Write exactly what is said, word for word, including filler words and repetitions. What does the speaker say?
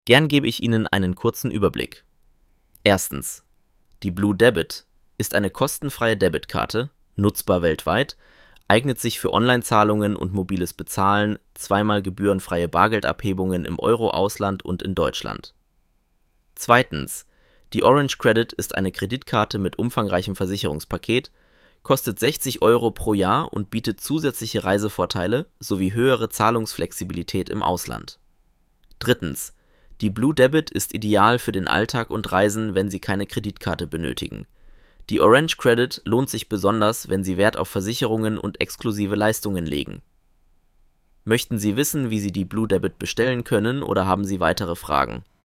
Gern gebe ich Ihnen einen kurzen Überblick. Erstens. Die Blue Debit ist eine kostenfreie Debitkarte, nutzbar weltweit, eignet sich für Online-Zahlungen und mobiles Bezahlen, zweimal gebührenfreie Bargeldabhebungen im Euro-Ausland und in Deutschland. Zweitens. Die Orange Credit ist eine Kreditkarte mit umfangreichem Versicherungspaket, kostet sechzig Euro pro Jahr und bietet zusätzliche Reisevorteile sowie höhere Zahlungsflexibilität im Ausland. Drittens. Die Blue Debit ist ideal für den Alltag und Reisen, wenn Sie keine Kreditkarte benötigen. Die Orange Credit lohnt sich besonders, wenn Sie Wert auf Versicherungen und exklusive Leistungen legen. Möchten Sie wissen, wie Sie die Blue Debit bestellen können, oder haben Sie weitere Fragen?